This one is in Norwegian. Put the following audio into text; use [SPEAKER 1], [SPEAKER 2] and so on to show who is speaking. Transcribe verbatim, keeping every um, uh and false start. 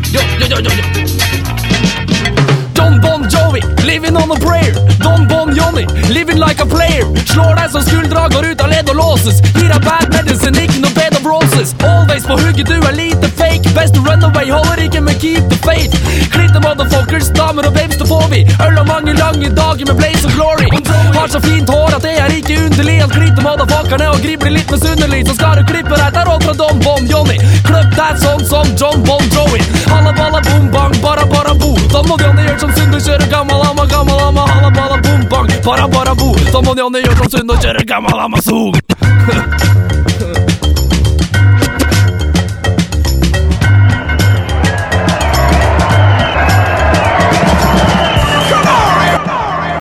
[SPEAKER 1] Yo, yo, yo, yo, yo. Don Bon Jovi, living on a prayer. Don Bon Johnny, living like a player. Slår deg som skuldra går ut av ledd og låses. Gir deg bad medicine, ikke noe bed of roses. Always på hugget, du er lite fake. Best to run away, holder ikke med keep the faith. Klitte motherfuckers, damer og babes, det får vi. Øl og mange lange dager med blaze og glory. Har så fint hår at det er ikke underlig at klitte motherfuckerne og gribler litt misunderlig. Så skal du klippe deg, der råd fra Don Bon Johnny. Kløpp deg sånn som John Bon Jovi. Halla balla boom bang, bara bara bo. Don Bon Johnny gjør som Sunde kjører gammal amma, gammal amma. Halla balla boom bang, bara bara bo. Don Bon Johnny gjør som Sunde kjører gammal amma, sog.